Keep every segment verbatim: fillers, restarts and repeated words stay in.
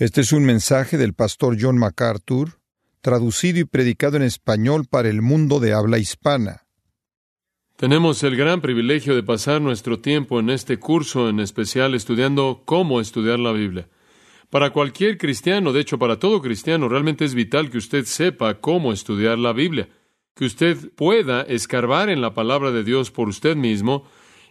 Este es un mensaje del pastor John MacArthur, traducido y predicado en español para el mundo de habla hispana. Tenemos el gran privilegio de pasar nuestro tiempo en este curso en especial estudiando cómo estudiar la Biblia. Para cualquier cristiano, de hecho para todo cristiano, realmente es vital que usted sepa cómo estudiar la Biblia, que usted pueda escarbar en la palabra de Dios por usted mismo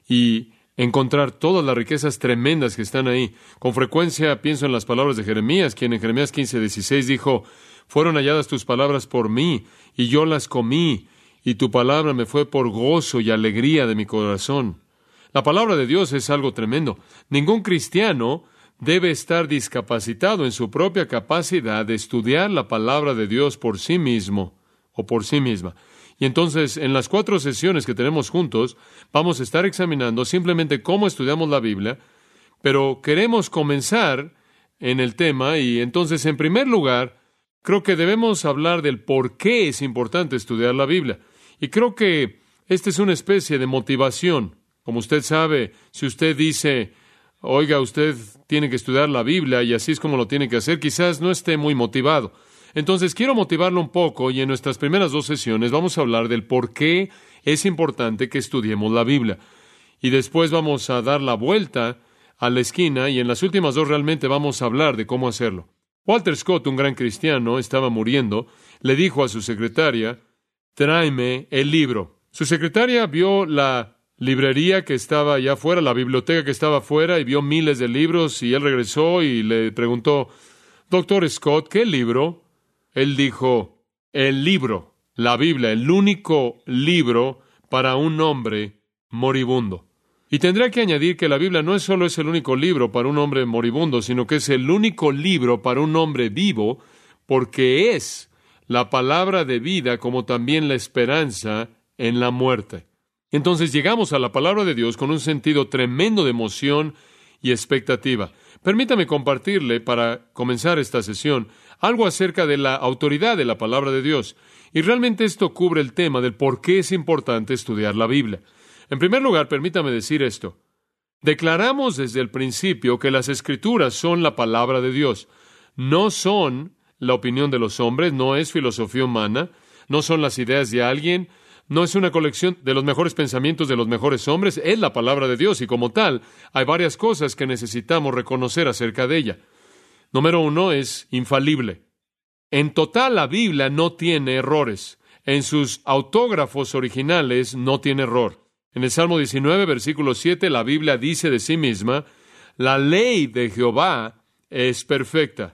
y encontrar todas las riquezas tremendas que están ahí. Con frecuencia pienso en las palabras de Jeremías, quien en Jeremías quince dieciséis dijo: fueron halladas tus palabras por mí, y yo las comí, y tu palabra me fue por gozo y alegría de mi corazón. La palabra de Dios es algo tremendo. Ningún cristiano debe estar discapacitado en su propia capacidad de estudiar la palabra de Dios por sí mismo o por sí misma. Y entonces, en las cuatro sesiones que tenemos juntos, vamos a estar examinando simplemente cómo estudiamos la Biblia, pero queremos comenzar en el tema, y entonces, en primer lugar, creo que debemos hablar del por qué es importante estudiar la Biblia. Y creo que esta es una especie de motivación. Como usted sabe, si usted dice, oiga, usted tiene que estudiar la Biblia y así es como lo tiene que hacer, quizás no esté muy motivado. Entonces, quiero motivarlo un poco y en nuestras primeras dos sesiones vamos a hablar del por qué es importante que estudiemos la Biblia. Y después vamos a dar la vuelta a la esquina y en las últimas dos realmente vamos a hablar de cómo hacerlo. Walter Scott, un gran cristiano, estaba muriendo, le dijo a su secretaria: tráeme el libro. Su secretaria vio la librería que estaba allá afuera, la biblioteca que estaba afuera, y vio miles de libros, y él regresó y le preguntó: Doctor Scott, ¿qué libro? Él dijo: el libro, la Biblia, el único libro para un hombre moribundo. Y tendría que añadir que la Biblia no es solo es el único libro para un hombre moribundo, sino que es el único libro para un hombre vivo, porque es la palabra de vida como también la esperanza en la muerte. Entonces llegamos a la palabra de Dios con un sentido tremendo de emoción y expectativa. Permítame compartirle, para comenzar esta sesión, algo acerca de la autoridad de la palabra de Dios. Y realmente esto cubre el tema del por qué es importante estudiar la Biblia. En primer lugar, permítame decir esto. Declaramos desde el principio que las Escrituras son la palabra de Dios. No son la opinión de los hombres, no es filosofía humana, no son las ideas de alguien, no es una colección de los mejores pensamientos de los mejores hombres, es la palabra de Dios y como tal hay varias cosas que necesitamos reconocer acerca de ella. Número uno, es infalible. En total la Biblia no tiene errores. En sus autógrafos originales no tiene error. En el Salmo diecinueve, versículo siete, la Biblia dice de sí misma: la ley de Jehová es perfecta,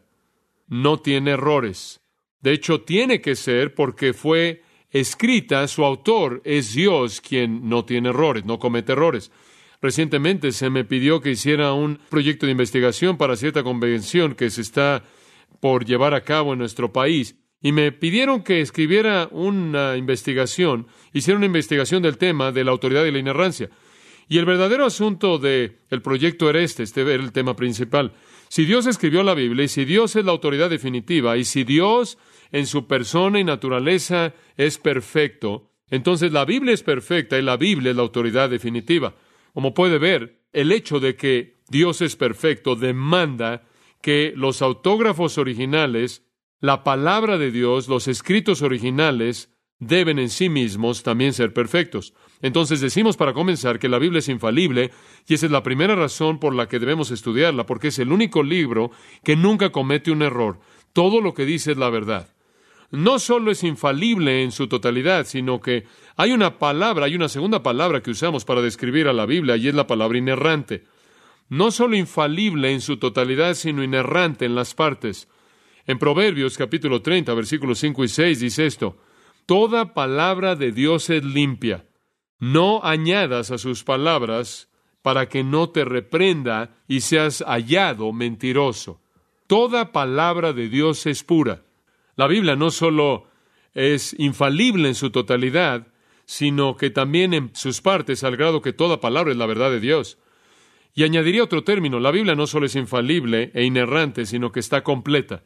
no tiene errores. De hecho, tiene que ser porque fue escrita, su autor es Dios, quien no tiene errores, no comete errores. Recientemente se me pidió que hiciera un proyecto de investigación para cierta convención que se está por llevar a cabo en nuestro país, y me pidieron que escribiera una investigación, hiciera una investigación del tema de la autoridad y la inerrancia. Y el verdadero asunto del proyecto era este, este era el tema principal. Si Dios escribió la Biblia, y si Dios es la autoridad definitiva, y si Dios en su persona y naturaleza es perfecto, entonces la Biblia es perfecta y la Biblia es la autoridad definitiva. Como puede ver, el hecho de que Dios es perfecto demanda que los autógrafos originales, la palabra de Dios, los escritos originales, deben en sí mismos también ser perfectos. Entonces decimos para comenzar que la Biblia es infalible, y esa es la primera razón por la que debemos estudiarla, porque es el único libro que nunca comete un error. Todo lo que dice es la verdad. No solo es infalible en su totalidad, sino que hay una palabra, hay una segunda palabra que usamos para describir a la Biblia, y es la palabra inerrante. No solo infalible en su totalidad, sino inerrante en las partes. En Proverbios capítulo treinta, versículos cinco y seis dice esto: toda palabra de Dios es limpia. No añadas a sus palabras para que no te reprenda y seas hallado mentiroso. Toda palabra de Dios es pura. La Biblia no solo es infalible en su totalidad, sino que también en sus partes, al grado que toda palabra es la verdad de Dios. Y añadiría otro término: la Biblia no solo es infalible e inerrante, sino que está completa.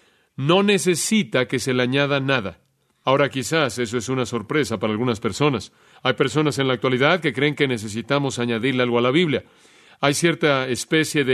No necesita que se le añada nada. Ahora, quizás eso es una sorpresa para algunas personas. Hay personas en la actualidad que creen que necesitamos añadirle algo a la Biblia. Hay cierta especie de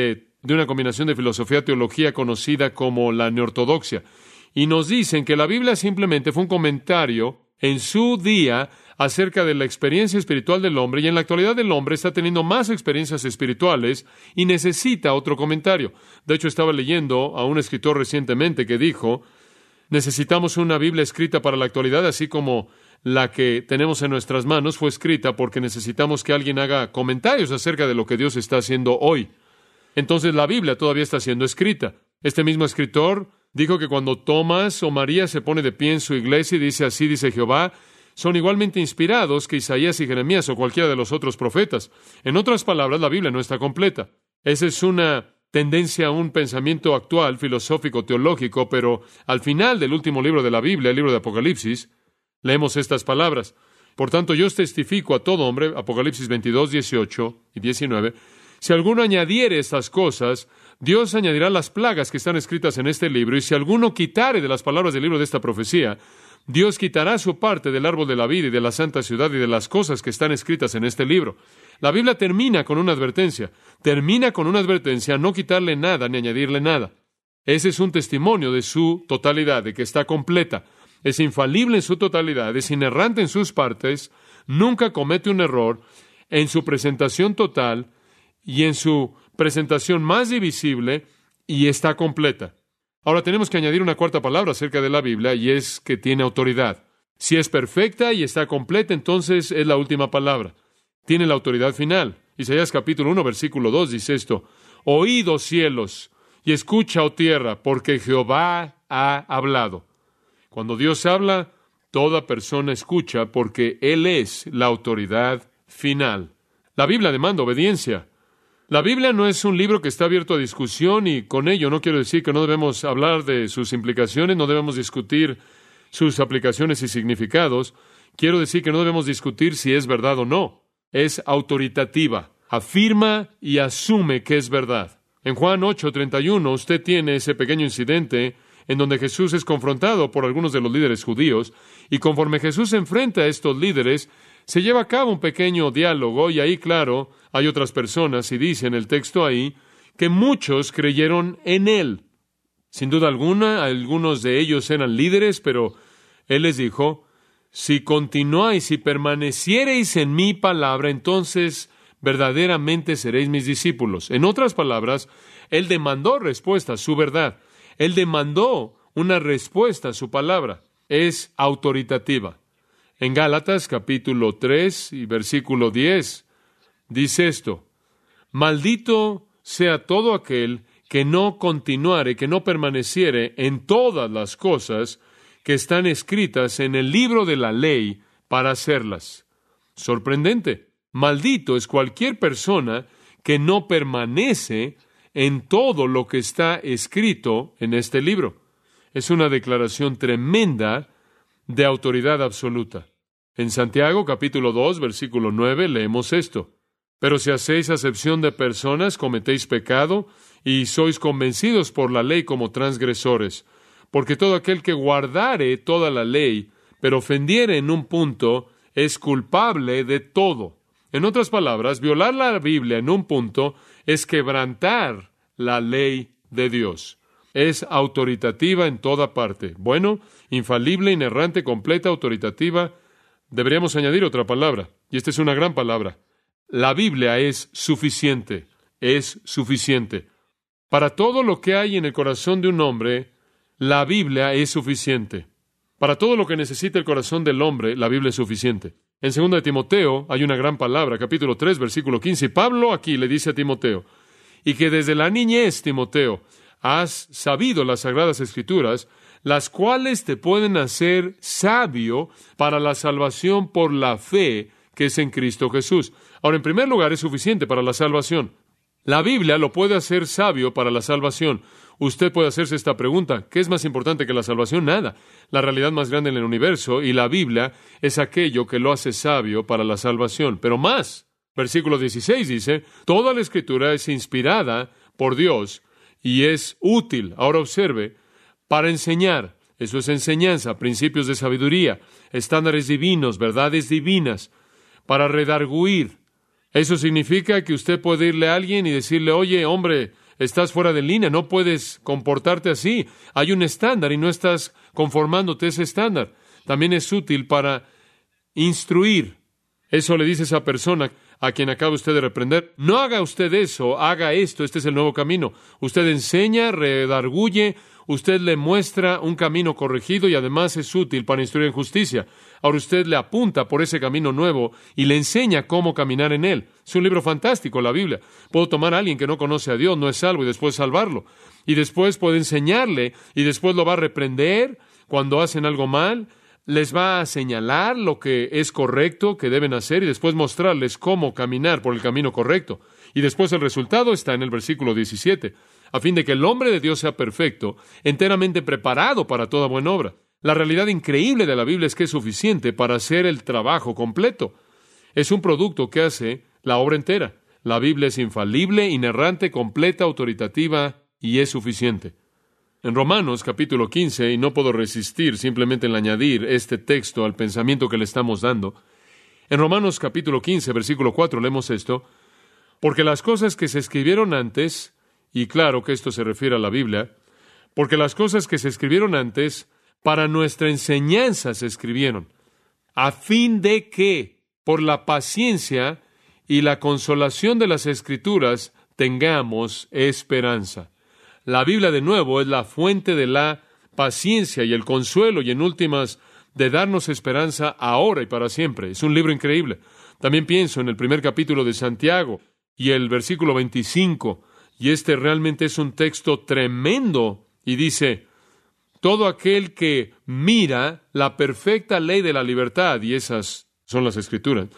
de una combinación de filosofía y teología conocida como la neortodoxia. Y nos dicen que la Biblia simplemente fue un comentario en su día acerca de la experiencia espiritual del hombre, y en la actualidad el hombre está teniendo más experiencias espirituales y necesita otro comentario. De hecho, estaba leyendo a un escritor recientemente que dijo, necesitamos una Biblia escrita para la actualidad, así como la que tenemos en nuestras manos fue escrita porque necesitamos que alguien haga comentarios acerca de lo que Dios está haciendo hoy. Entonces la Biblia todavía está siendo escrita. Este mismo escritor dijo que cuando Tomás o María se pone de pie en su iglesia y dice así dice Jehová, son igualmente inspirados que Isaías y Jeremías o cualquiera de los otros profetas. En otras palabras, la Biblia no está completa. Esa es una tendencia a un pensamiento actual, filosófico, teológico, pero al final del último libro de la Biblia, el libro de Apocalipsis, leemos estas palabras. Por tanto, yo os testifico a todo hombre, Apocalipsis veintidós, dieciocho y diecinueve, si alguno añadiere estas cosas, Dios añadirá las plagas que están escritas en este libro, y si alguno quitare de las palabras del libro de esta profecía, Dios quitará su parte del árbol de la vida y de la santa ciudad y de las cosas que están escritas en este libro. La Biblia termina con una advertencia. Termina con una advertencia a no quitarle nada ni añadirle nada. Ese es un testimonio de su totalidad, de que está completa. Es infalible en su totalidad, es inerrante en sus partes, nunca comete un error en su presentación total y en su presentación más divisible, y está completa. Ahora tenemos que añadir una cuarta palabra acerca de la Biblia, y es que tiene autoridad. Si es perfecta y está completa, entonces es la última palabra. Tiene la autoridad final. Isaías capítulo uno, versículo dos dice esto: Oíd, oh cielos, y escucha, oh tierra, porque Jehová ha hablado. Cuando Dios habla, toda persona escucha, porque Él es la autoridad final. La Biblia demanda obediencia. La Biblia no es un libro que está abierto a discusión, y con ello no quiero decir que no debemos hablar de sus implicaciones, no debemos discutir sus aplicaciones y significados. Quiero decir que no debemos discutir si es verdad o no. Es autoritativa, afirma y asume que es verdad. En Juan ocho, treinta y uno, usted tiene ese pequeño incidente en donde Jesús es confrontado por algunos de los líderes judíos, y conforme Jesús se enfrenta a estos líderes, se lleva a cabo un pequeño diálogo, y ahí, claro, hay otras personas, y dice en el texto ahí, que muchos creyeron en Él. Sin duda alguna, algunos de ellos eran líderes, pero Él les dijo, si continuáis y permaneciereis en mi palabra, entonces verdaderamente seréis mis discípulos. En otras palabras, Él demandó respuesta a su verdad. Él demandó una respuesta a su palabra. Es autoritativa. En Gálatas capítulo tres y versículo diez dice esto: Maldito sea todo aquel que no continuare, que no permaneciere en todas las cosas que están escritas en el libro de la ley para hacerlas. Sorprendente. Maldito es cualquier persona que no permanece en todo lo que está escrito en este libro. Es una declaración tremenda de autoridad absoluta. En Santiago capítulo dos, versículo nueve, leemos esto: Pero si hacéis acepción de personas, cometéis pecado, y sois convencidos por la ley como transgresores. Porque todo aquel que guardare toda la ley, pero ofendiere en un punto, es culpable de todo. En otras palabras, violar la Biblia en un punto es quebrantar la ley de Dios. Es autoritativa en toda parte. Bueno, infalible, inerrante, completa, autoritativa. Deberíamos añadir otra palabra, y esta es una gran palabra. La Biblia es suficiente, es suficiente. Para todo lo que hay en el corazón de un hombre, la Biblia es suficiente. Para todo lo que necesita el corazón del hombre, la Biblia es suficiente. En segunda de Timoteo hay una gran palabra, capítulo tres, versículo quince. Y Pablo aquí le dice a Timoteo, y que desde la niñez, Timoteo, has sabido las Sagradas Escrituras, las cuales te pueden hacer sabio para la salvación por la fe que es en Cristo Jesús. Ahora, en primer lugar, es suficiente para la salvación. La Biblia lo puede hacer sabio para la salvación. Usted puede hacerse esta pregunta: ¿qué es más importante que la salvación? Nada. La realidad más grande en el universo, y la Biblia, es aquello que lo hace sabio para la salvación. Pero más, versículo dieciséis dice, toda la Escritura es inspirada por Dios y es útil, ahora observe, para enseñar. Eso es enseñanza, principios de sabiduría, estándares divinos, verdades divinas, para redarguir. Eso significa que usted puede irle a alguien y decirle, oye, hombre, Estás fuera de línea, no puedes comportarte así. Hay un estándar y no estás conformándote a ese estándar. También es útil para instruir. Eso le dice esa persona a quien acaba usted de reprender. No haga usted eso, haga esto, este es el nuevo camino. Usted enseña, redarguye, usted le muestra un camino corregido y además es útil para instruir en justicia. Ahora usted le apunta por ese camino nuevo y le enseña cómo caminar en él. Es un libro fantástico, la Biblia. Puedo tomar a alguien que no conoce a Dios, no es salvo, y después salvarlo. Y después puedo enseñarle, y después lo va a reprender cuando hacen algo mal. Les va a señalar lo que es correcto, que deben hacer, y después mostrarles cómo caminar por el camino correcto. Y después el resultado está en el versículo diecisiete, a fin de que el hombre de Dios sea perfecto, enteramente preparado para toda buena obra. La realidad increíble de la Biblia es que es suficiente para hacer el trabajo completo. Es un producto que hace la obra entera. La Biblia es infalible, inerrante, completa, autoritativa, y es suficiente. En Romanos capítulo quince, y no puedo resistir simplemente en añadir este texto al pensamiento que le estamos dando. En Romanos capítulo quince, versículo cuatro, leemos esto: porque las cosas que se escribieron antes, y claro que esto se refiere a la Biblia, porque las cosas que se escribieron antes, para nuestra enseñanza se escribieron, a fin de que, por la paciencia y la consolación de las Escrituras, tengamos esperanza. La Biblia, de nuevo, es la fuente de la paciencia y el consuelo y, en últimas, de darnos esperanza ahora y para siempre. Es un libro increíble. También pienso en el primer capítulo de Santiago y el versículo veinticinco, y este realmente es un texto tremendo, y dice: todo aquel que mira la perfecta ley de la libertad, y esas son las Escrituras,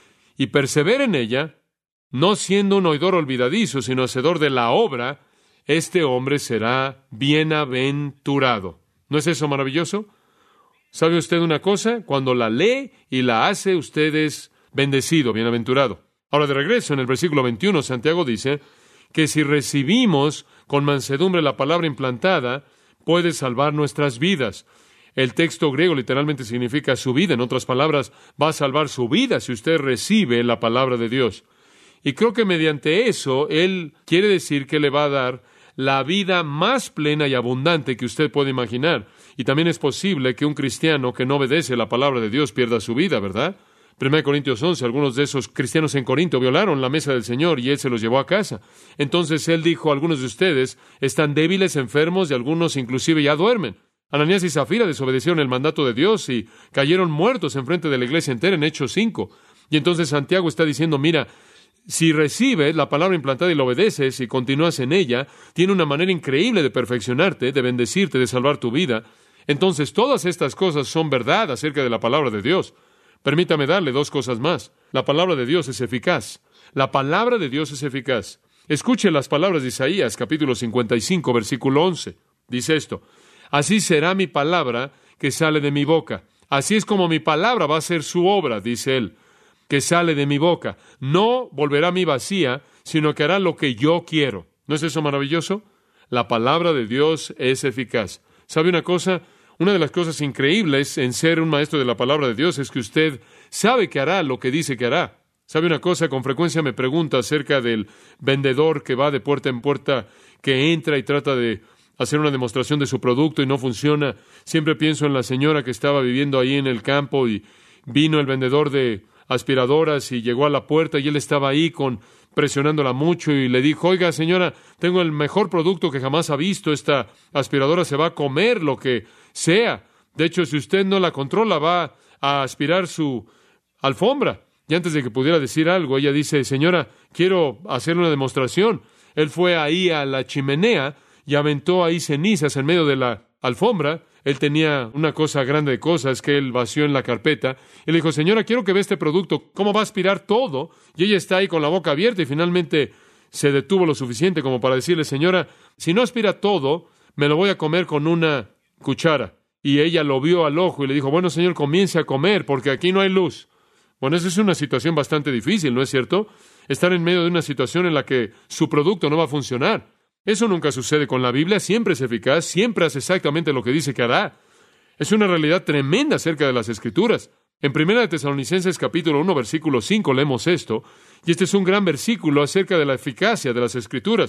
y persevera en ella, no siendo un oidor olvidadizo, sino hacedor de la obra, este hombre será bienaventurado. ¿No es eso maravilloso? ¿Sabe usted una cosa? Cuando la lee y la hace, usted es bendecido, bienaventurado. Ahora, de regreso, en el versículo veintiuno, Santiago dice que si recibimos con mansedumbre la palabra implantada, puede salvar nuestras vidas. El texto griego literalmente significa su vida. En otras palabras, va a salvar su vida si usted recibe la palabra de Dios. Y creo que mediante eso, Él quiere decir que le va a dar la vida más plena y abundante que usted puede imaginar. Y también es posible que un cristiano que no obedece la palabra de Dios pierda su vida, ¿verdad? primera Corintios once, algunos de esos cristianos en Corinto violaron la mesa del Señor y Él se los llevó a casa. Entonces Él dijo: algunos de ustedes están débiles, enfermos, y algunos inclusive ya duermen. Ananías y Zafira desobedecieron el mandato de Dios y cayeron muertos enfrente de la iglesia entera en Hechos cinco. Y entonces Santiago está diciendo: mira, si recibes la palabra implantada y la obedeces y continúas en ella, tiene una manera increíble de perfeccionarte, de bendecirte, de salvar tu vida. Entonces, todas estas cosas son verdad acerca de la palabra de Dios. Permítame darle dos cosas más. La palabra de Dios es eficaz. La palabra de Dios es eficaz. Escuche las palabras de Isaías, capítulo cincuenta y cinco, versículo once. Dice esto: así será mi palabra que sale de mi boca. Así es como mi palabra va a ser su obra, dice él, que sale de mi boca. No volverá a mí vacía, sino que hará lo que yo quiero. ¿No es eso maravilloso? La palabra de Dios es eficaz. ¿Sabe una cosa? Una de las cosas increíbles en ser un maestro de la palabra de Dios es que usted sabe que hará lo que dice que hará. ¿Sabe una cosa? Con frecuencia me pregunta acerca del vendedor que va de puerta en puerta, que entra y trata de hacer una demostración de su producto y no funciona. Siempre pienso en la señora que estaba viviendo ahí en el campo y vino el vendedor de aspiradoras y llegó a la puerta y él estaba ahí con presionándola mucho y le dijo: oiga, señora, tengo el mejor producto que jamás ha visto. Esta aspiradora se va a comer lo que sea. De hecho, si usted no la controla, va a aspirar su alfombra. Y antes de que pudiera decir algo, ella dice: señora, quiero hacerle una demostración. Él fue ahí a la chimenea y aventó ahí cenizas en medio de la alfombra. Él tenía una cosa grande de cosas que él vació en la carpeta. Y le dijo: señora, quiero que vea este producto, cómo va a aspirar todo. Y ella está ahí con la boca abierta y finalmente se detuvo lo suficiente como para decirle: señora, si no aspira todo, me lo voy a comer con una cuchara. Y ella lo vio al ojo y le dijo: bueno, señor, comience a comer porque aquí no hay luz. Bueno, esa es una situación bastante difícil, ¿no es cierto? Estar en medio de una situación en la que su producto no va a funcionar. Eso nunca sucede con la Biblia. Siempre es eficaz, siempre hace exactamente lo que dice que hará. Es una realidad tremenda acerca de las Escrituras. En primera de Tesalonicenses capítulo uno, versículo cinco, leemos esto, y este es un gran versículo acerca de la eficacia de las Escrituras.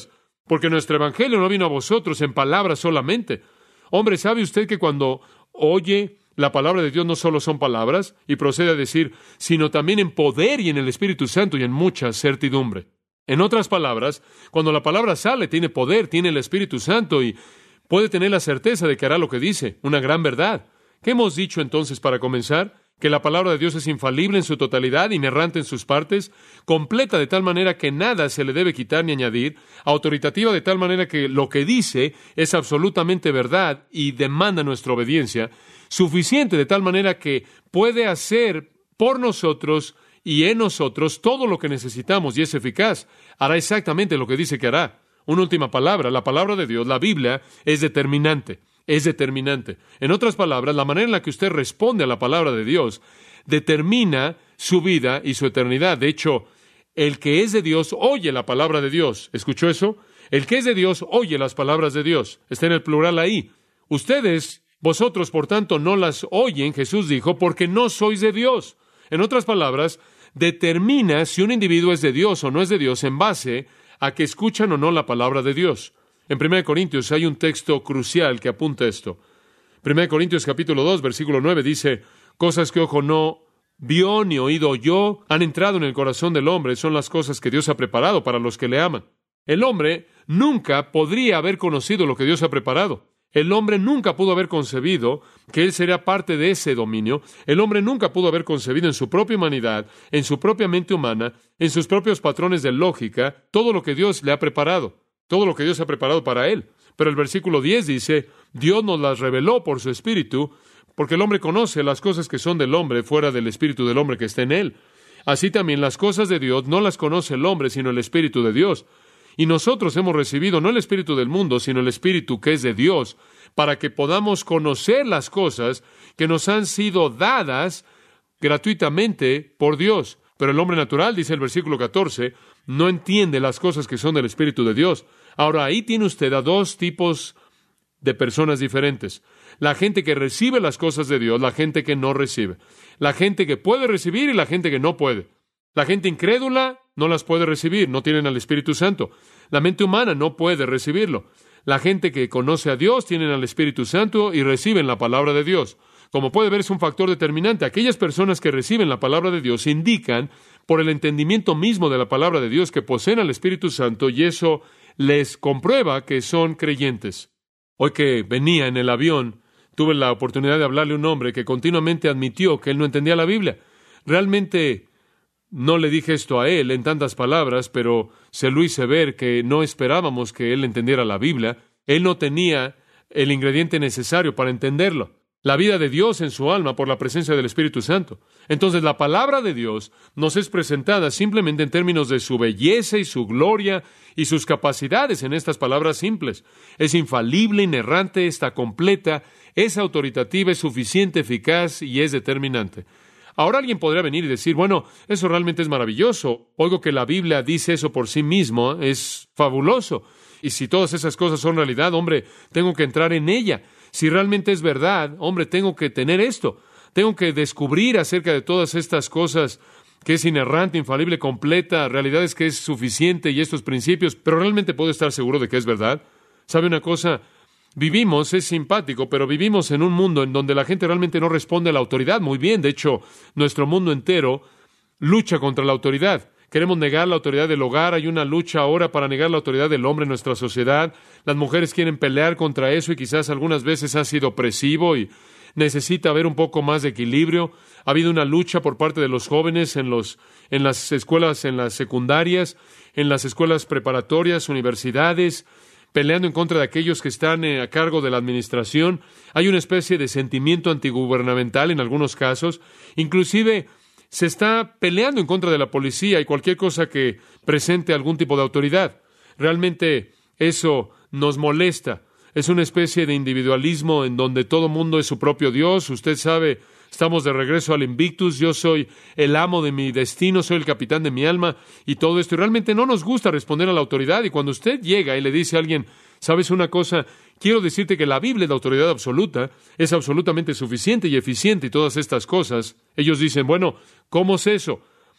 porque nuestro evangelio no vino a vosotros en palabras solamente. Hombre, ¿sabe usted que cuando oye la palabra de Dios no solo son palabras, y procede a decir, sino también en poder y en el Espíritu Santo y en mucha certidumbre? En otras palabras, cuando la palabra sale, tiene poder, tiene el Espíritu Santo y puede tener la certeza de que hará lo que dice, una gran verdad. ¿Qué hemos dicho entonces para comenzar? Que la palabra de Dios es infalible en su totalidad, inerrante en sus partes, completa de tal manera que nada se le debe quitar ni añadir, autoritativa de tal manera que lo que dice es absolutamente verdad y demanda nuestra obediencia, suficiente de tal manera que puede hacer por nosotros y en nosotros todo lo que necesitamos y es eficaz. Hará exactamente lo que dice que hará. Una última palabra, la palabra de Dios, la Biblia, es determinante. Es determinante. En otras palabras, la manera en la que usted responde a la palabra de Dios determina su vida y su eternidad. De hecho, el que es de Dios oye la palabra de Dios. ¿Escuchó eso? El que es de Dios oye las palabras de Dios. Está en el plural ahí. Ustedes, vosotros, por tanto, no las oyen, Jesús dijo, porque no sois de Dios. En otras palabras, determina si un individuo es de Dios o no es de Dios en base a que escuchan o no la palabra de Dios. En primera de Corintios hay un texto crucial que apunta esto. primera de Corintios capítulo dos, versículo nueve dice, cosas que ojo no vio ni oído oyó han entrado en el corazón del hombre, son las cosas que Dios ha preparado para los que le aman. El hombre nunca podría haber conocido lo que Dios ha preparado. El hombre nunca pudo haber concebido que él sería parte de ese dominio. El hombre nunca pudo haber concebido en su propia humanidad, en su propia mente humana, en sus propios patrones de lógica, todo lo que Dios le ha preparado, todo lo que Dios ha preparado para él. Pero el versículo diez dice, Dios nos las reveló por su Espíritu, porque el hombre conoce las cosas que son del hombre fuera del Espíritu del hombre que está en él. Así también las cosas de Dios no las conoce el hombre, sino el Espíritu de Dios. Y nosotros hemos recibido no el espíritu del mundo, sino el Espíritu que es de Dios, para que podamos conocer las cosas que nos han sido dadas gratuitamente por Dios. Pero el hombre natural, dice el versículo catorce, no entiende las cosas que son del Espíritu de Dios. Ahora, ahí tiene usted a dos tipos de personas diferentes. La gente que recibe las cosas de Dios, la gente que no recibe. La gente que puede recibir y la gente que no puede. La gente incrédula no las puede recibir, no tienen al Espíritu Santo. La mente humana no puede recibirlo. La gente que conoce a Dios tienen al Espíritu Santo y reciben la palabra de Dios. Como puede ver, es un factor determinante. Aquellas personas que reciben la palabra de Dios indican, por el entendimiento mismo de la palabra de Dios, que poseen al Espíritu Santo y eso les comprueba que son creyentes. Hoy que venía en el avión, tuve la oportunidad de hablarle a un hombre que continuamente admitió que él no entendía la Biblia. Realmente no le dije esto a él en tantas palabras, pero se lo hice ver que no esperábamos que él entendiera la Biblia. Él no tenía el ingrediente necesario para entenderlo. La vida de Dios en su alma por la presencia del Espíritu Santo. Entonces, la palabra de Dios nos es presentada simplemente en términos de su belleza y su gloria y sus capacidades en estas palabras simples. Es infalible, inerrante, está completa, es autoritativa, es suficiente, eficaz y es determinante. Ahora alguien podría venir y decir, bueno, eso realmente es maravilloso. Oigo que la Biblia dice eso por sí mismo, es fabuloso. Y si todas esas cosas son realidad, hombre, tengo que entrar en ella. Si realmente es verdad, hombre, tengo que tener esto. Tengo que descubrir acerca de todas estas cosas que es inerrante, infalible, completa, realidades que es suficiente y estos principios, pero realmente puedo estar seguro de que es verdad. ¿Sabe una cosa? Vivimos, es simpático, pero vivimos en un mundo en donde la gente realmente no responde a la autoridad. Muy bien, de hecho, nuestro mundo entero lucha contra la autoridad. Queremos negar la autoridad del hogar. Hay una lucha ahora para negar la autoridad del hombre en nuestra sociedad. Las mujeres quieren pelear contra eso y quizás algunas veces ha sido opresivo y necesita haber un poco más de equilibrio. Ha habido una lucha por parte de los jóvenes en los, en las escuelas, en las secundarias, en las escuelas preparatorias, universidades, peleando en contra de aquellos que están eh, a cargo de la administración. Hay una especie de sentimiento antigubernamental en algunos casos. Inclusive se está peleando en contra de la policía y cualquier cosa que presente algún tipo de autoridad. Realmente eso nos molesta. Es una especie de individualismo en donde todo mundo es su propio Dios. Usted sabe, estamos de regreso al Invictus. Yo soy el amo de mi destino, soy el capitán de mi alma y todo esto. Y realmente no nos gusta responder a la autoridad. Y cuando usted llega y le dice a alguien, ¿sabes una cosa? Quiero decirte que la Biblia es la autoridad absoluta, es absolutamente suficiente y eficiente y todas estas cosas. Ellos dicen, bueno, ¿cómo es eso?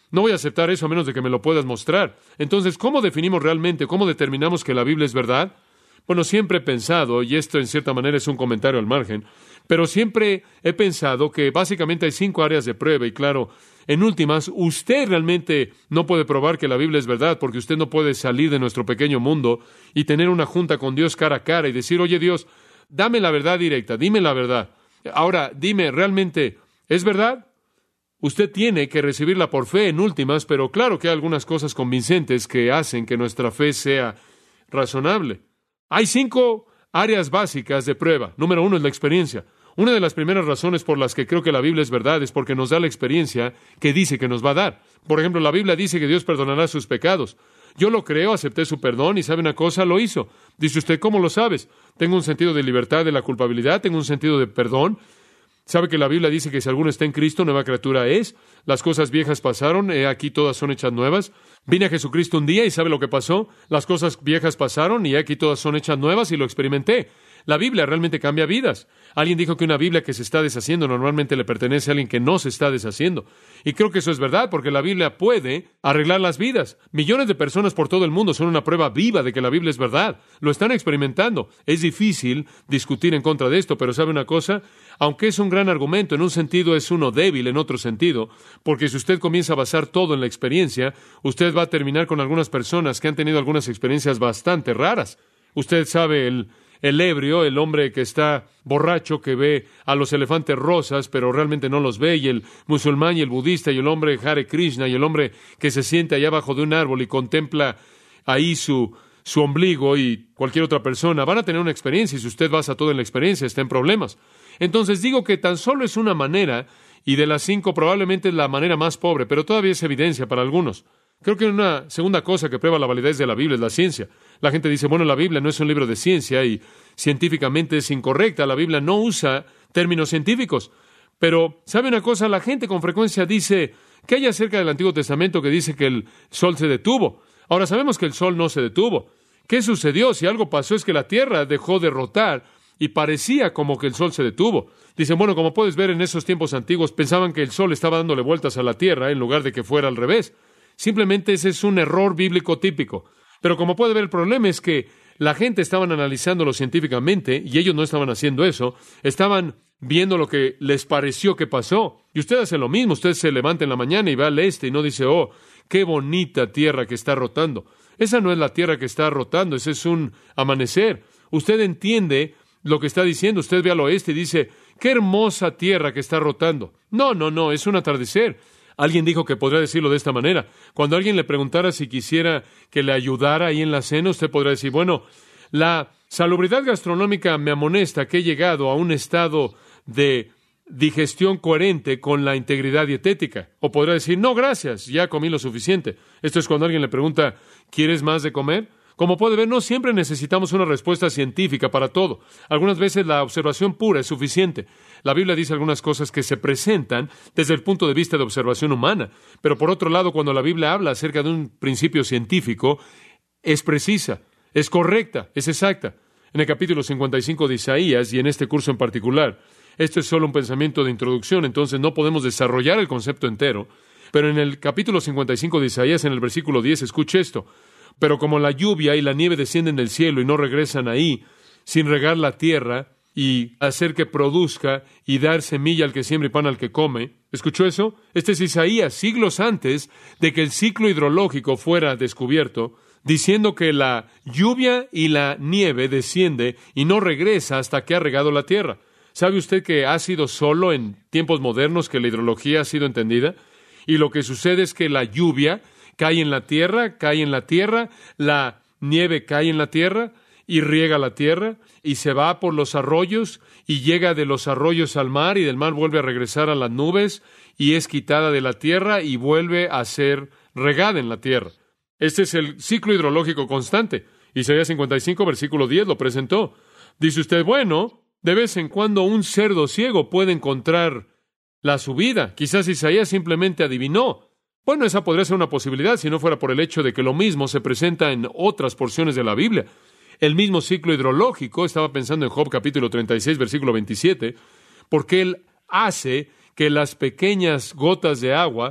No voy a aceptar eso a menos de que me lo puedas mostrar. Entonces, ¿cómo definimos realmente, cómo determinamos que la Biblia es verdad? Bueno, siempre he pensado, y esto en cierta manera es un comentario al margen, pero siempre he pensado que básicamente hay cinco áreas de prueba y claro, en últimas, usted realmente no puede probar que la Biblia es verdad porque usted no puede salir de nuestro pequeño mundo y tener una junta con Dios cara a cara y decir, oye Dios, dame la verdad directa, dime la verdad. Ahora, dime, ¿realmente es verdad? Usted tiene que recibirla por fe en últimas, pero claro que hay algunas cosas convincentes que hacen que nuestra fe sea razonable. Hay cinco áreas básicas de prueba. Número uno es la experiencia. Una de las primeras razones por las que creo que la Biblia es verdad es porque nos da la experiencia que dice que nos va a dar. Por ejemplo, la Biblia dice que Dios perdonará sus pecados. Yo lo creo, acepté su perdón y ¿sabe una cosa? Lo hizo. Dice usted, ¿cómo lo sabes? Tengo un sentido de libertad de la culpabilidad, tengo un sentido de perdón. ¿Sabe que la Biblia dice que si alguno está en Cristo, nueva criatura es? Las cosas viejas pasaron, he aquí todas son hechas nuevas. Vine a Jesucristo un día y ¿sabe lo que pasó? Las cosas viejas pasaron y aquí todas son hechas nuevas y lo experimenté. La Biblia realmente cambia vidas. Alguien dijo que una Biblia que se está deshaciendo normalmente le pertenece a alguien que no se está deshaciendo. Y creo que eso es verdad, porque la Biblia puede arreglar las vidas. Millones de personas por todo el mundo son una prueba viva de que la Biblia es verdad. Lo están experimentando. Es difícil discutir en contra de esto, pero ¿sabe una cosa? Aunque es un gran argumento, en un sentido es uno débil en otro sentido, porque si usted comienza a basar todo en la experiencia, usted va a terminar con algunas personas que han tenido algunas experiencias bastante raras. Usted sabe, el... El ebrio, el hombre que está borracho, que ve a los elefantes rosas, pero realmente no los ve, y el musulmán y el budista, y el hombre Hare Krishna, y el hombre que se siente allá abajo de un árbol y contempla ahí su, su ombligo, y cualquier otra persona, van a tener una experiencia, y si usted basa todo en la experiencia, está en problemas. Entonces digo que tan solo es una manera, y de las cinco probablemente es la manera más pobre, pero todavía es evidencia para algunos. Creo que una segunda cosa que prueba la validez de la Biblia es la ciencia. La gente dice, bueno, la Biblia no es un libro de ciencia y científicamente es incorrecta. La Biblia no usa términos científicos. Pero, ¿sabe una cosa? La gente con frecuencia dice, ¿qué hay acerca del Antiguo Testamento que dice que el sol se detuvo? Ahora, sabemos que el sol no se detuvo. ¿Qué sucedió? Si algo pasó es que la tierra dejó de rotar y parecía como que el sol se detuvo. Dicen, bueno, como puedes ver en esos tiempos antiguos, pensaban que el sol estaba dándole vueltas a la tierra en lugar de que fuera al revés. Simplemente ese es un error bíblico típico. Pero como puede ver, el problema es que la gente estaban analizándolo científicamente y ellos no estaban haciendo eso. Estaban viendo lo que les pareció que pasó. Y usted hace lo mismo. Usted se levanta en la mañana y va al este y no dice, oh, qué bonita tierra que está rotando. Esa no es la tierra que está rotando, ese es un amanecer. Usted entiende lo que está diciendo. Usted ve al oeste y dice, qué hermosa tierra que está rotando. No, no, no, es un atardecer. Alguien dijo que podría decirlo de esta manera. Cuando alguien le preguntara si quisiera que le ayudara ahí en la cena, usted podría decir, bueno, la salubridad gastronómica me amonesta que he llegado a un estado de digestión coherente con la integridad dietética. O podría decir, no, gracias, ya comí lo suficiente. Esto es cuando alguien le pregunta, ¿quieres más de comer? Como puede ver, no siempre necesitamos una respuesta científica para todo. Algunas veces la observación pura es suficiente. La Biblia dice algunas cosas que se presentan desde el punto de vista de observación humana. Pero por otro lado, cuando la Biblia habla acerca de un principio científico, es precisa, es correcta, es exacta. En el capítulo cincuenta y cinco de Isaías, y en este curso en particular, esto es solo un pensamiento de introducción, entonces no podemos desarrollar el concepto entero. Pero en el capítulo cincuenta y cinco de Isaías, en el versículo diez, escuche esto. Pero como la lluvia y la nieve descienden del cielo y no regresan ahí, sin regar la tierra y hacer que produzca y dar semilla al que siembra y pan al que come. ¿Escuchó eso? Este es Isaías, siglos antes de que el ciclo hidrológico fuera descubierto, diciendo que la lluvia y la nieve desciende y no regresa hasta que ha regado la tierra. ¿Sabe usted que ha sido solo en tiempos modernos que la hidrología ha sido entendida? Y lo que sucede es que la lluvia cae en la tierra, cae en la tierra, la nieve cae en la tierra y riega la tierra y se va por los arroyos y llega de los arroyos al mar y del mar vuelve a regresar a las nubes y es quitada de la tierra y vuelve a ser regada en la tierra. Este es el ciclo hidrológico constante. Isaías cincuenta y cinco, versículo diez lo presentó. Dice usted, bueno, de vez en cuando un cerdo ciego puede encontrar la subida. Quizás Isaías simplemente adivinó. Bueno, esa podría ser una posibilidad si no fuera por el hecho de que lo mismo se presenta en otras porciones de la Biblia. El mismo ciclo hidrológico, estaba pensando en Job capítulo treinta y seis, versículo veintisiete, porque Él hace que las pequeñas gotas de agua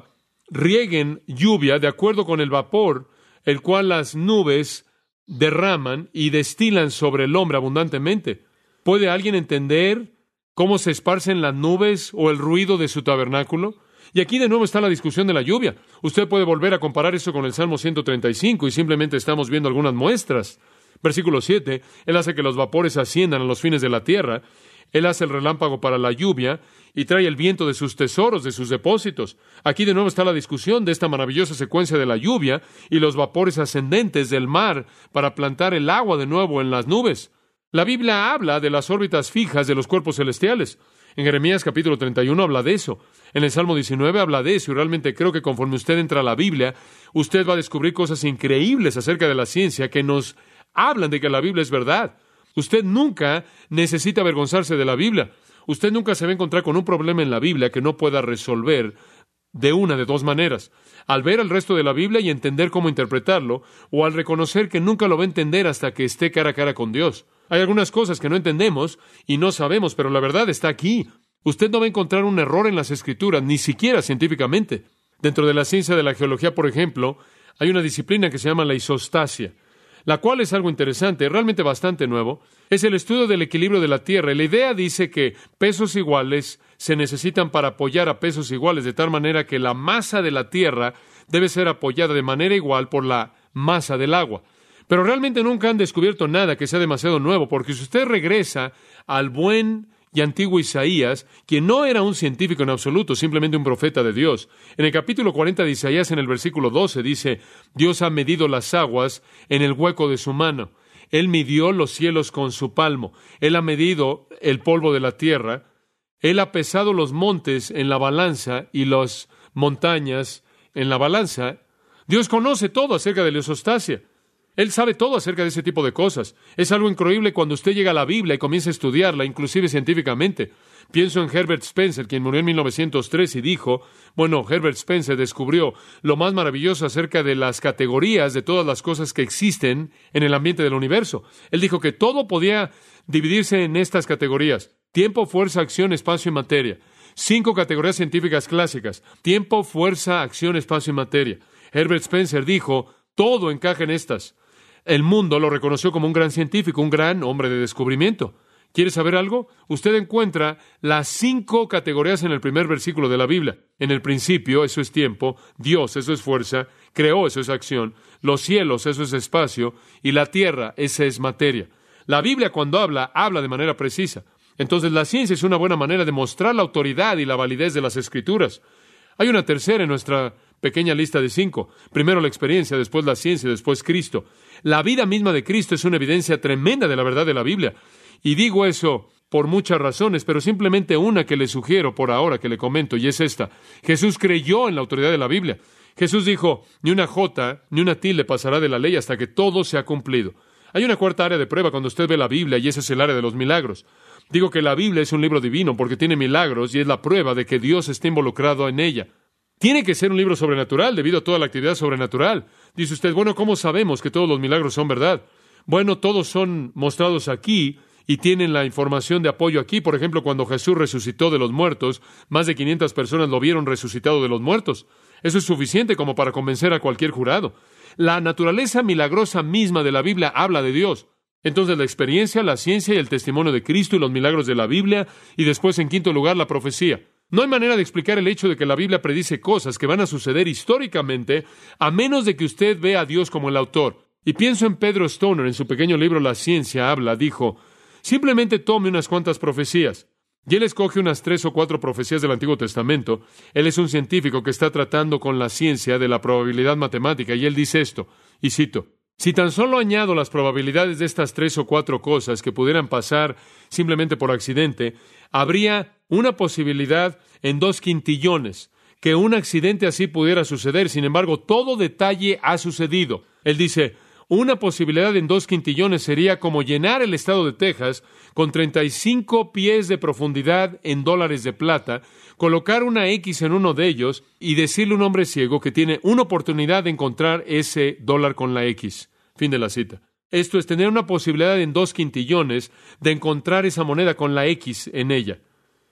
rieguen lluvia de acuerdo con el vapor, el cual las nubes derraman y destilan sobre el hombre abundantemente. ¿Puede alguien entender cómo se esparcen las nubes o el ruido de su tabernáculo? Y aquí de nuevo está la discusión de la lluvia. Usted puede volver a comparar eso con el Salmo ciento treinta y cinco y simplemente estamos viendo algunas muestras. Versículo siete, Él hace que los vapores asciendan a los fines de la tierra. Él hace el relámpago para la lluvia y trae el viento de sus tesoros, de sus depósitos. Aquí de nuevo está la discusión de esta maravillosa secuencia de la lluvia y los vapores ascendentes del mar para plantar el agua de nuevo en las nubes. La Biblia habla de las órbitas fijas de los cuerpos celestiales. En Jeremías capítulo treinta y uno habla de eso. En el Salmo diecinueve habla de eso. Y realmente creo que conforme usted entra a la Biblia, usted va a descubrir cosas increíbles acerca de la ciencia que nos hablan de que la Biblia es verdad. Usted nunca necesita avergonzarse de la Biblia. Usted nunca se va a encontrar con un problema en la Biblia que no pueda resolver de una de dos maneras. Al ver el resto de la Biblia y entender cómo interpretarlo, o al reconocer que nunca lo va a entender hasta que esté cara a cara con Dios. Hay algunas cosas que no entendemos y no sabemos, pero la verdad está aquí. Usted no va a encontrar un error en las Escrituras, ni siquiera científicamente. Dentro de la ciencia de la geología, por ejemplo, hay una disciplina que se llama la isostasia, la cual es algo interesante, realmente bastante nuevo. Es el estudio del equilibrio de la Tierra. Y la idea dice que pesos iguales se necesitan para apoyar a pesos iguales, de tal manera que la masa de la Tierra debe ser apoyada de manera igual por la masa del agua. Pero realmente nunca han descubierto nada que sea demasiado nuevo, porque si usted regresa al buen y antiguo Isaías, quien no era un científico en absoluto, simplemente un profeta de Dios, en el capítulo cuarenta de Isaías, en el versículo doce, dice, Dios ha medido las aguas en el hueco de su mano. Él midió los cielos con su palmo. Él ha medido el polvo de la tierra. Él ha pesado los montes en la balanza y las montañas en la balanza. Dios conoce todo acerca de la isostasia. Él sabe todo acerca de ese tipo de cosas. Es algo increíble cuando usted llega a la Biblia y comienza a estudiarla, inclusive científicamente. Pienso en Herbert Spencer, quien murió en mil novecientos tres y dijo, bueno, Herbert Spencer descubrió lo más maravilloso acerca de las categorías de todas las cosas que existen en el ambiente del universo. Él dijo que todo podía dividirse en estas categorías: tiempo, fuerza, acción, espacio y materia. Cinco categorías científicas clásicas: tiempo, fuerza, acción, espacio y materia. Herbert Spencer dijo, todo encaja en estas. El mundo lo reconoció como un gran científico, un gran hombre de descubrimiento. ¿Quiere saber algo? Usted encuentra las cinco categorías en el primer versículo de la Biblia. En el principio, eso es tiempo; Dios, eso es fuerza; creó, eso es acción; los cielos, eso es espacio; y la tierra, esa es materia. La Biblia, cuando habla, habla de manera precisa. Entonces, la ciencia es una buena manera de mostrar la autoridad y la validez de las Escrituras. Hay una tercera en nuestra pequeña lista de cinco. Primero la experiencia, después la ciencia, después Cristo. La vida misma de Cristo es una evidencia tremenda de la verdad de la Biblia. Y digo eso por muchas razones, pero simplemente una que le sugiero por ahora, que le comento, y es esta. Jesús creyó en la autoridad de la Biblia. Jesús dijo, ni una jota, ni una tilde pasará de la ley hasta que todo se ha cumplido. Hay una cuarta área de prueba cuando usted ve la Biblia, y ese es el área de los milagros. Digo que la Biblia es un libro divino porque tiene milagros y es la prueba de que Dios está involucrado en ella. Tiene que ser un libro sobrenatural debido a toda la actividad sobrenatural. Dice usted, bueno, ¿cómo sabemos que todos los milagros son verdad? Bueno, todos son mostrados aquí y tienen la información de apoyo aquí. Por ejemplo, cuando Jesús resucitó de los muertos, más de quinientas personas lo vieron resucitado de los muertos. Eso es suficiente como para convencer a cualquier jurado. La naturaleza milagrosa misma de la Biblia habla de Dios. Entonces, la experiencia, la ciencia y el testimonio de Cristo y los milagros de la Biblia, y después, en quinto lugar, la profecía. No hay manera de explicar el hecho de que la Biblia predice cosas que van a suceder históricamente, a menos de que usted vea a Dios como el autor. Y pienso en Pedro Stoner, en su pequeño libro La ciencia habla, dijo, simplemente tome unas cuantas profecías. Y él escoge unas tres o cuatro profecías del Antiguo Testamento. Él es un científico que está tratando con la ciencia de la probabilidad matemática, y él dice esto, y cito, si tan solo añado las probabilidades de estas tres o cuatro cosas que pudieran pasar simplemente por accidente, habría una posibilidad en dos quintillones que un accidente así pudiera suceder. Sin embargo, todo detalle ha sucedido. Él dice, una posibilidad en dos quintillones sería como llenar el estado de Texas con treinta y cinco pies de profundidad en dólares de plata, colocar una X en uno de ellos y decirle a un hombre ciego que tiene una oportunidad de encontrar ese dólar con la X. Fin de la cita. Esto es tener una posibilidad en dos quintillones de encontrar esa moneda con la X en ella.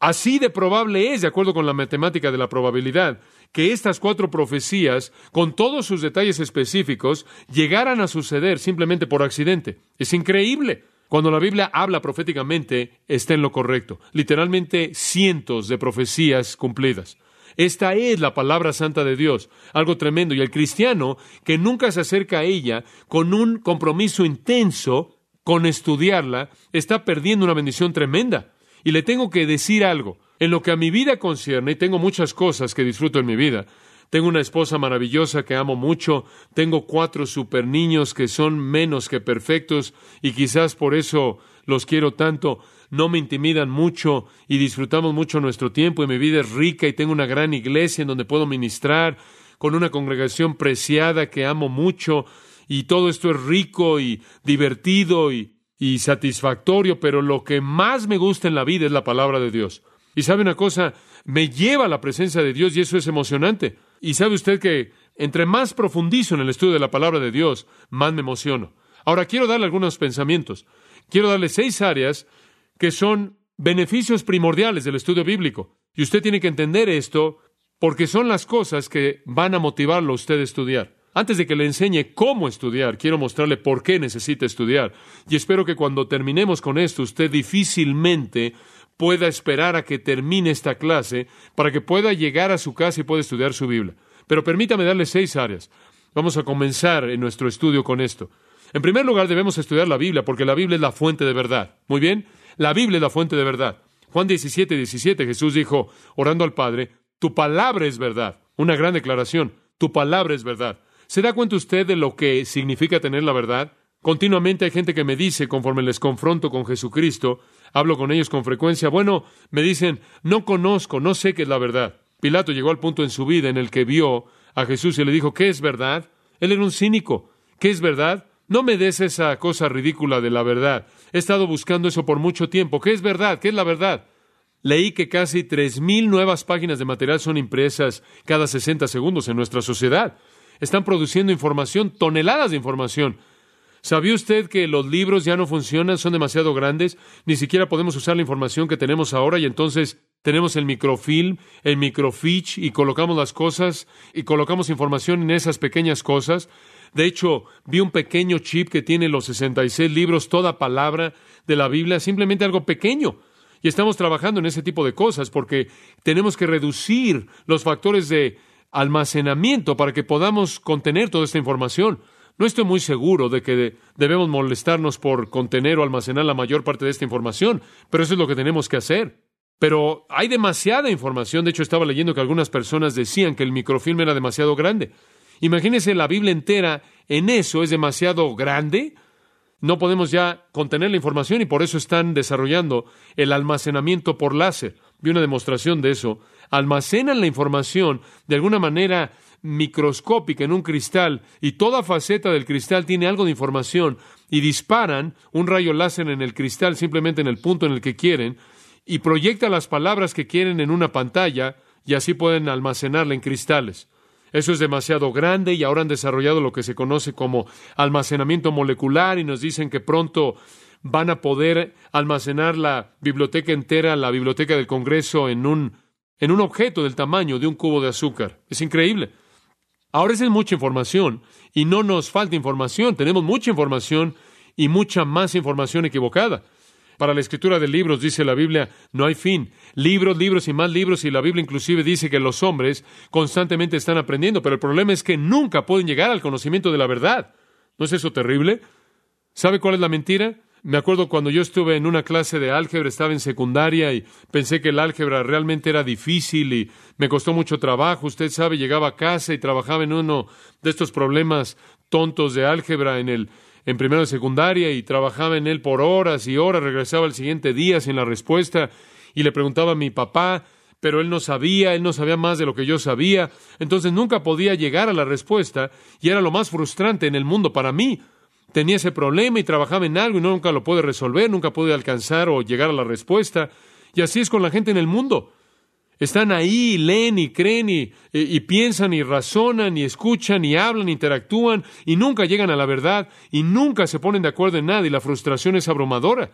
Así de probable es, de acuerdo con la matemática de la probabilidad, que estas cuatro profecías, con todos sus detalles específicos, llegaran a suceder simplemente por accidente. Es increíble. Cuando la Biblia habla proféticamente, está en lo correcto. Literalmente cientos de profecías cumplidas. Esta es la palabra santa de Dios, algo tremendo. Y el cristiano que nunca se acerca a ella con un compromiso intenso con estudiarla, está perdiendo una bendición tremenda. Y le tengo que decir algo. En lo que a mi vida concierne, y tengo muchas cosas que disfruto en mi vida. Tengo una esposa maravillosa que amo mucho. Tengo cuatro super niños que son menos que perfectos y quizás por eso los quiero tanto. No me intimidan mucho y disfrutamos mucho nuestro tiempo y mi vida es rica y tengo una gran iglesia en donde puedo ministrar con una congregación preciada que amo mucho y todo esto es rico y divertido y, y satisfactorio, pero lo que más me gusta en la vida es la palabra de Dios. Y sabe una cosa, me lleva a la presencia de Dios y eso es emocionante. Y sabe usted que entre más profundizo en el estudio de la palabra de Dios, más me emociono. Ahora quiero darle algunos pensamientos. Quiero darle seis áreas que son beneficios primordiales del estudio bíblico. Y usted tiene que entender esto porque son las cosas que van a motivarlo a usted a estudiar. Antes de que le enseñe cómo estudiar, quiero mostrarle por qué necesita estudiar. Y espero que cuando terminemos con esto, usted difícilmente pueda esperar a que termine esta clase para que pueda llegar a su casa y pueda estudiar su Biblia. Pero permítame darle seis áreas. Vamos a comenzar en nuestro estudio con esto. En primer lugar, debemos estudiar la Biblia porque la Biblia es la fuente de verdad. Muy bien, la Biblia es la fuente de verdad. Juan diecisiete, diecisiete, Jesús dijo, orando al Padre, tu palabra es verdad. Una gran declaración, tu palabra es verdad. ¿Se da cuenta usted de lo que significa tener la verdad? Continuamente hay gente que me dice, conforme les confronto con Jesucristo, hablo con ellos con frecuencia, bueno, me dicen, no conozco, no sé qué es la verdad. Pilato llegó al punto en su vida en el que vio a Jesús y le dijo, ¿qué es verdad? Él era un cínico. ¿Qué es verdad? No me des esa cosa ridícula de la verdad. He estado buscando eso por mucho tiempo. ¿Qué es verdad? ¿Qué es la verdad? Leí que casi tres mil nuevas páginas de material son impresas cada sesenta segundos en nuestra sociedad. Están produciendo información, toneladas de información. ¿Sabía usted que los libros ya no funcionan, son demasiado grandes? Ni siquiera podemos usar la información que tenemos ahora y entonces tenemos el microfilm, el microfiche y colocamos las cosas y colocamos información en esas pequeñas cosas. De hecho, vi un pequeño chip que tiene los sesenta y seis libros, toda palabra de la Biblia, simplemente algo pequeño. Y estamos trabajando en ese tipo de cosas porque tenemos que reducir los factores de almacenamiento para que podamos contener toda esta información. No estoy muy seguro de que debemos molestarnos por contener o almacenar la mayor parte de esta información, pero eso es lo que tenemos que hacer. Pero hay demasiada información. De hecho, estaba leyendo que algunas personas decían que el microfilm era demasiado grande. Imagínense la Biblia entera en eso, ¿es demasiado grande? No podemos ya contener la información y por eso están desarrollando el almacenamiento por láser. Vi una demostración de eso. Almacenan la información de alguna manera microscópica en un cristal y toda faceta del cristal tiene algo de información y disparan un rayo láser en el cristal simplemente en el punto en el que quieren y proyecta las palabras que quieren en una pantalla y así pueden almacenarla en cristales. Eso es demasiado grande y ahora han desarrollado lo que se conoce como almacenamiento molecular y nos dicen que pronto van a poder almacenar la biblioteca entera, la biblioteca del Congreso en un, en un objeto del tamaño de un cubo de azúcar. Es increíble. Ahora esa es mucha información y no nos falta información. Tenemos mucha información y mucha más información equivocada. Para la escritura de libros, dice la Biblia, no hay fin. Libros, libros y más libros, y la Biblia inclusive dice que los hombres constantemente están aprendiendo, pero el problema es que nunca pueden llegar al conocimiento de la verdad. ¿No es eso terrible? ¿Sabe cuál es la mentira? Me acuerdo cuando yo estuve en una clase de álgebra, estaba en secundaria y pensé que el álgebra realmente era difícil y me costó mucho trabajo. Usted sabe, llegaba a casa y trabajaba en uno de estos problemas tontos de álgebra en el en primero de secundaria y trabajaba en él por horas y horas, regresaba al siguiente día sin la respuesta y le preguntaba a mi papá, pero él no sabía, él no sabía más de lo que yo sabía, entonces nunca podía llegar a la respuesta y era lo más frustrante en el mundo para mí. Tenía ese problema y trabajaba en algo y nunca lo pude resolver, nunca pude alcanzar o llegar a la respuesta y así es con la gente en el mundo. Están ahí, leen y creen y, y, y piensan y razonan y escuchan y hablan, interactúan y nunca llegan a la verdad y nunca se ponen de acuerdo en nada y la frustración es abrumadora.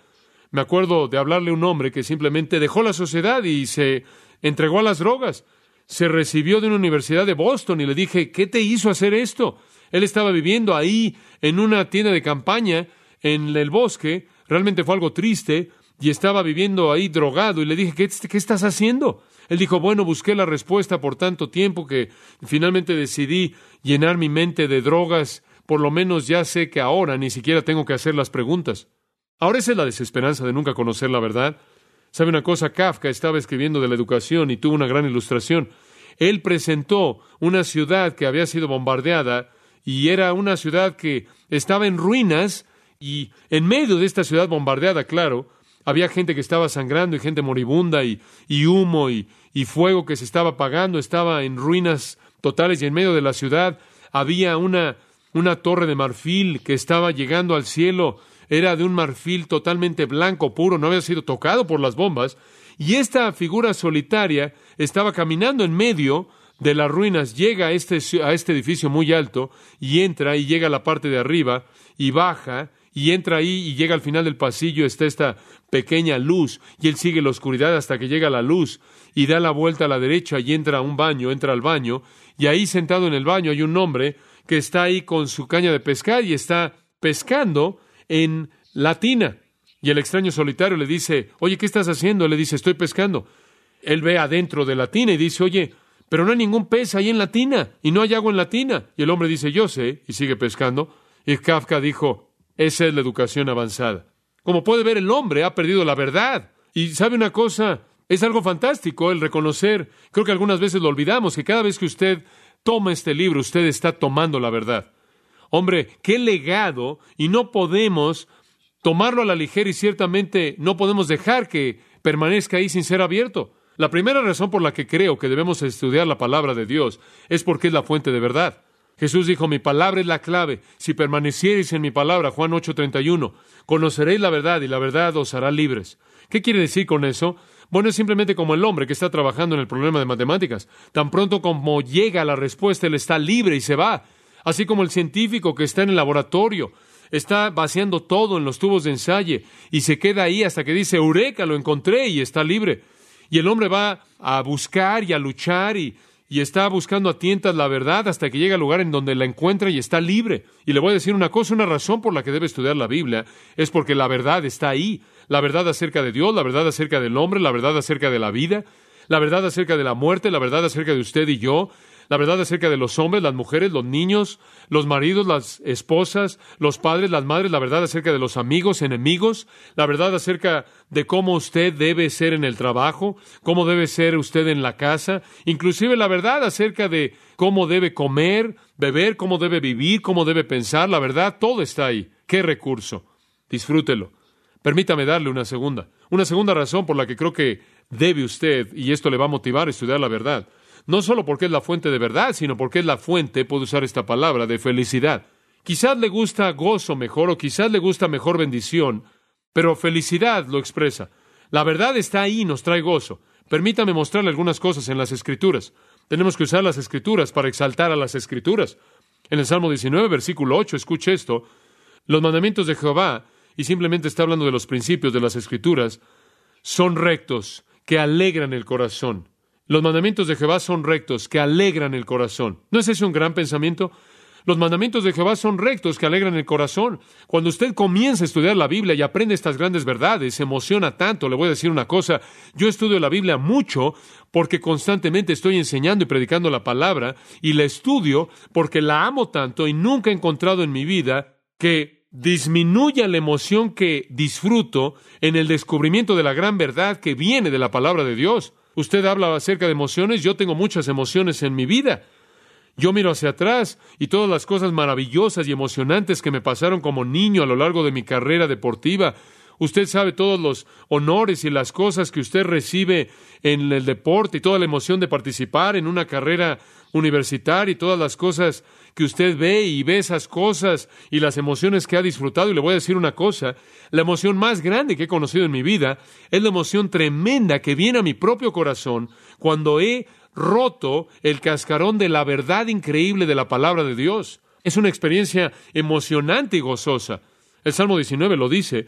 Me acuerdo de hablarle a un hombre que simplemente dejó la sociedad y se entregó a las drogas. Se recibió de una universidad de Boston y le dije, ¿qué te hizo hacer esto? Él estaba viviendo ahí en una tienda de campaña en el bosque. Realmente fue algo triste y estaba viviendo ahí drogado. Y le dije, ¿qué, qué estás haciendo? Él dijo, bueno, busqué la respuesta por tanto tiempo que finalmente decidí llenar mi mente de drogas. Por lo menos ya sé que ahora ni siquiera tengo que hacer las preguntas. Ahora esa es la desesperanza de nunca conocer la verdad. ¿Sabe una cosa? Kafka estaba escribiendo de la educación y tuvo una gran ilustración. Él presentó una ciudad que había sido bombardeada y era una ciudad que estaba en ruinas y en medio de esta ciudad bombardeada, claro, había gente que estaba sangrando y gente moribunda y, y humo y, y fuego que se estaba apagando, estaba en ruinas totales y en medio de la ciudad había una, una torre de marfil que estaba llegando al cielo. Era de un marfil totalmente blanco, puro, no había sido tocado por las bombas. Y esta figura solitaria estaba caminando en medio de las ruinas, llega a este, a este edificio muy alto y entra y llega a la parte de arriba y baja y entra ahí y llega al final del pasillo, está esta pequeña luz y él sigue la oscuridad hasta que llega la luz y da la vuelta a la derecha y entra a un baño, entra al baño y ahí sentado en el baño hay un hombre que está ahí con su caña de pescar y está pescando en la tina. Y el extraño solitario le dice, oye, ¿qué estás haciendo? Él le dice, estoy pescando. Él ve adentro de la tina y dice, oye, pero no hay ningún pez ahí en la tina y no hay agua en la tina. Y el hombre dice, yo sé, y sigue pescando. Y Kafka dijo, esa es la educación avanzada. Como puede ver, el hombre ha perdido la verdad. Y ¿sabe una cosa? Es algo fantástico el reconocer, creo que algunas veces lo olvidamos, que cada vez que usted toma este libro, usted está tomando la verdad. Hombre, qué legado, y no podemos tomarlo a la ligera y ciertamente no podemos dejar que permanezca ahí sin ser abierto. La primera razón por la que creo que debemos estudiar la palabra de Dios es porque es la fuente de verdad. Jesús dijo, mi palabra es la clave. Si permaneciereis en mi palabra, Juan ocho treinta y uno, conoceréis la verdad y la verdad os hará libres. ¿Qué quiere decir con eso? Bueno, es simplemente como el hombre que está trabajando en el problema de matemáticas. Tan pronto como llega a la respuesta, él está libre y se va. Así como el científico que está en el laboratorio, está vaciando todo en los tubos de ensayo y se queda ahí hasta que dice, ¡eureka! Lo encontré y está libre. Y el hombre va a buscar y a luchar y, y está buscando a tientas la verdad hasta que llega al lugar en donde la encuentra y está libre. Y le voy a decir una cosa, una razón por la que debe estudiar la Biblia es porque la verdad está ahí. La verdad acerca de Dios, la verdad acerca del hombre, la verdad acerca de la vida, la verdad acerca de la muerte, la verdad acerca de usted y yo, la verdad acerca de los hombres, las mujeres, los niños, los maridos, las esposas, los padres, las madres, la verdad acerca de los amigos, enemigos, la verdad acerca de cómo usted debe ser en el trabajo, cómo debe ser usted en la casa, inclusive la verdad acerca de cómo debe comer, beber, cómo debe vivir, cómo debe pensar, la verdad, todo está ahí. ¡Qué recurso! Disfrútelo. Permítame darle una segunda. Una segunda razón por la que creo que debe usted, y esto le va a motivar a estudiar la verdad. No solo porque es la fuente de verdad, sino porque es la fuente, puedo usar esta palabra, de felicidad. Quizás le gusta gozo mejor o quizás le gusta mejor bendición, pero felicidad lo expresa. La verdad está ahí y nos trae gozo. Permítame mostrarle algunas cosas en las Escrituras. Tenemos que usar las Escrituras para exaltar a las Escrituras. En el Salmo diecinueve, versículo ocho, escuche esto. Los mandamientos de Jehová, y simplemente está hablando de los principios de las Escrituras, son rectos, que alegran el corazón. Los mandamientos de Jehová son rectos, que alegran el corazón. ¿No es ese un gran pensamiento? Los mandamientos de Jehová son rectos, que alegran el corazón. Cuando usted comienza a estudiar la Biblia y aprende estas grandes verdades, se emociona tanto. Le voy a decir una cosa, yo estudio la Biblia mucho porque constantemente estoy enseñando y predicando la palabra, y la estudio porque la amo tanto y nunca he encontrado en mi vida que disminuya la emoción que disfruto en el descubrimiento de la gran verdad que viene de la palabra de Dios. Usted habla acerca de emociones, yo tengo muchas emociones en mi vida. Yo miro hacia atrás y todas las cosas maravillosas y emocionantes que me pasaron como niño a lo largo de mi carrera deportiva. Usted sabe todos los honores y las cosas que usted recibe en el deporte y toda la emoción de participar en una carrera universitaria y todas las cosas que usted ve y ve esas cosas y las emociones que ha disfrutado. Y le voy a decir una cosa, la emoción más grande que he conocido en mi vida es la emoción tremenda que viene a mi propio corazón cuando he roto el cascarón de la verdad increíble de la palabra de Dios. Es una experiencia emocionante y gozosa. El Salmo diecinueve lo dice.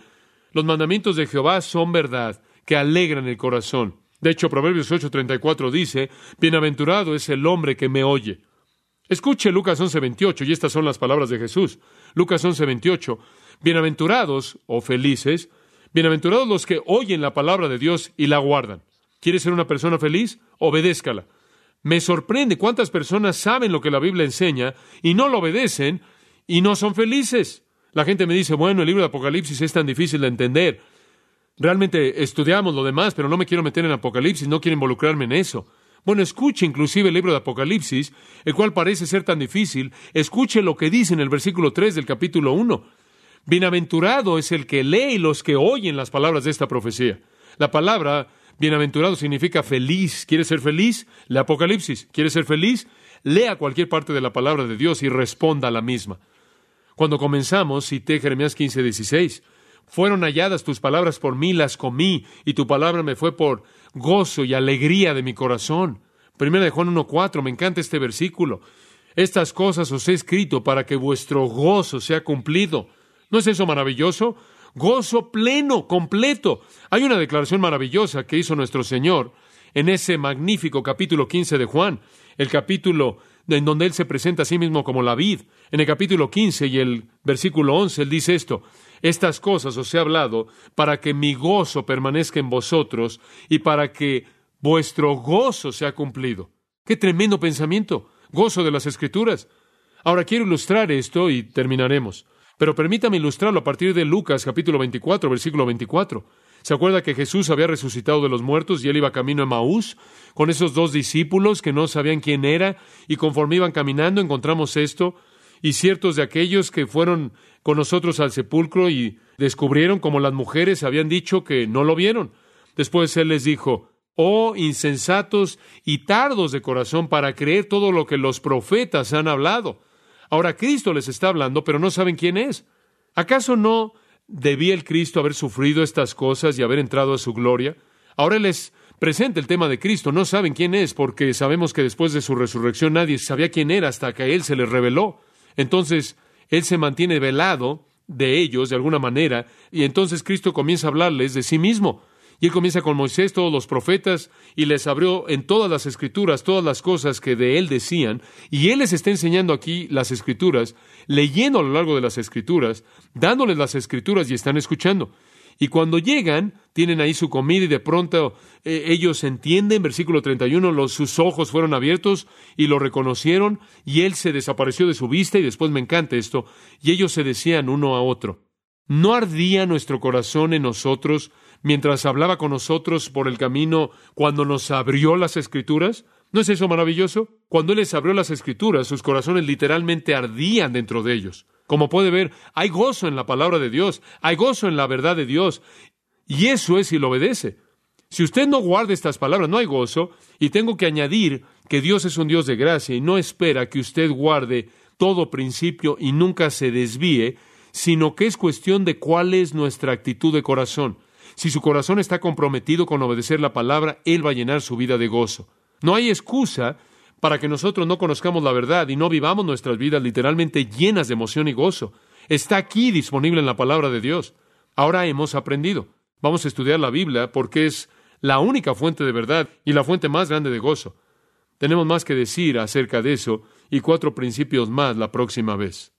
Los mandamientos de Jehová son verdad, que alegran el corazón. De hecho, Proverbios ocho treinta y cuatro dice, bienaventurado es el hombre que me oye. Escuche Lucas once veintiocho, y estas son las palabras de Jesús. Lucas once veintiocho, bienaventurados o felices, bienaventurados los que oyen la palabra de Dios y la guardan. ¿Quieres ser una persona feliz? Obedézcala. Me sorprende cuántas personas saben lo que la Biblia enseña y no lo obedecen y no son felices. La gente me dice, bueno, el libro de Apocalipsis es tan difícil de entender. Realmente estudiamos lo demás, pero no me quiero meter en Apocalipsis, no quiero involucrarme en eso. Bueno, escuche inclusive el libro de Apocalipsis, el cual parece ser tan difícil. Escuche lo que dice en el versículo tres del capítulo uno. Bienaventurado es el que lee y los que oyen las palabras de esta profecía. La palabra bienaventurado significa feliz. ¿Quieres ser feliz? Lee Apocalipsis. ¿Quieres ser feliz? Lea cualquier parte de la palabra de Dios y responda a la misma. Cuando comenzamos, cité Jeremías quince dieciséis. Fueron halladas tus palabras por mí, las comí, y tu palabra me fue por gozo y alegría de mi corazón. Primera de Juan uno cuatro, me encanta este versículo. Estas cosas os he escrito para que vuestro gozo sea cumplido. ¿No es eso maravilloso? Gozo pleno, completo. Hay una declaración maravillosa que hizo nuestro Señor en ese magnífico capítulo quince de Juan, el capítulo en donde Él se presenta a sí mismo como la vid. En el capítulo quince y el versículo once, Él dice esto: estas cosas os he hablado para que mi gozo permanezca en vosotros y para que vuestro gozo sea cumplido. ¡Qué tremendo pensamiento! Gozo de las Escrituras. Ahora quiero ilustrar esto y terminaremos. Pero permítame ilustrarlo a partir de Lucas capítulo veinticuatro, versículo veinticuatro. ¿Se acuerda que Jesús había resucitado de los muertos y Él iba camino a Emaús con esos dos discípulos que no sabían quién era? Y conforme iban caminando encontramos esto. Y ciertos de aquellos que fueron con nosotros al sepulcro y descubrieron, como las mujeres habían dicho, que no lo vieron. Después Él les dijo: oh insensatos y tardos de corazón para creer todo lo que los profetas han hablado. Ahora Cristo les está hablando, pero no saben quién es. ¿Acaso no debía el Cristo haber sufrido estas cosas y haber entrado a su gloria? Ahora Él les presenta el tema de Cristo. No saben quién es, porque sabemos que después de su resurrección nadie sabía quién era hasta que a Él se les reveló. Entonces, Él se mantiene velado de ellos de alguna manera, y entonces Cristo comienza a hablarles de sí mismo. Y Él comienza con Moisés, todos los profetas, y les abrió en todas las Escrituras todas las cosas que de Él decían, y Él les está enseñando aquí las Escrituras, leyendo a lo largo de las Escrituras, dándoles las Escrituras y están escuchando. Y cuando llegan, tienen ahí su comida y de pronto eh, ellos entienden, versículo treinta y uno, los, sus ojos fueron abiertos y lo reconocieron, y Él se desapareció de su vista, y después me encanta esto, y ellos se decían uno a otro: ¿no ardía nuestro corazón en nosotros mientras hablaba con nosotros por el camino cuando nos abrió las Escrituras? ¿No es eso maravilloso? Cuando Él les abrió las Escrituras, sus corazones literalmente ardían dentro de ellos. Como puede ver, hay gozo en la palabra de Dios, hay gozo en la verdad de Dios, y eso es si lo obedece. Si usted no guarda estas palabras, no hay gozo, y tengo que añadir que Dios es un Dios de gracia y no espera que usted guarde todo principio y nunca se desvíe, sino que es cuestión de cuál es nuestra actitud de corazón. Si su corazón está comprometido con obedecer la palabra, Él va a llenar su vida de gozo. No hay excusa para que nosotros no conozcamos la verdad y no vivamos nuestras vidas literalmente llenas de emoción y gozo. Está aquí disponible en la palabra de Dios. Ahora hemos aprendido. Vamos a estudiar la Biblia porque es la única fuente de verdad y la fuente más grande de gozo. Tenemos más que decir acerca de eso y cuatro principios más la próxima vez.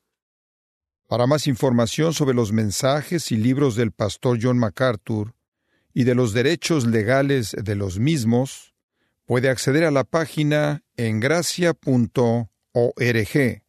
Para más información sobre los mensajes y libros del pastor John MacArthur y de los derechos legales de los mismos, puede acceder a la página en gracia punto org.